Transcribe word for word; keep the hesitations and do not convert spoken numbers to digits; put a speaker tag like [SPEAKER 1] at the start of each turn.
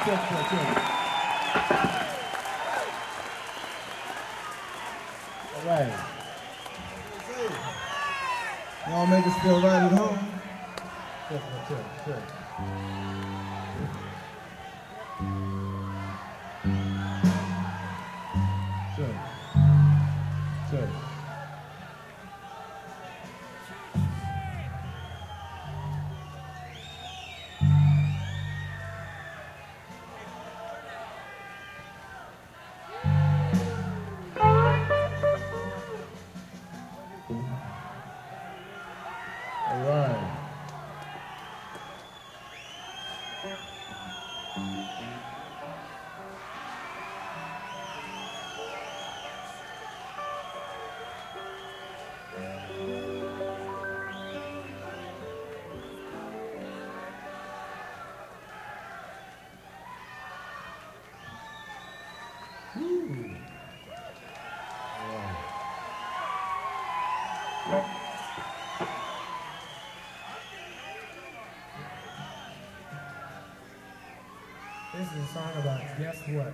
[SPEAKER 1] Good, good, good. All right. Y'all make us feel right at home. Good, good, good, good. Good, good. All right. Woo. All right.
[SPEAKER 2] This is a song about guess what?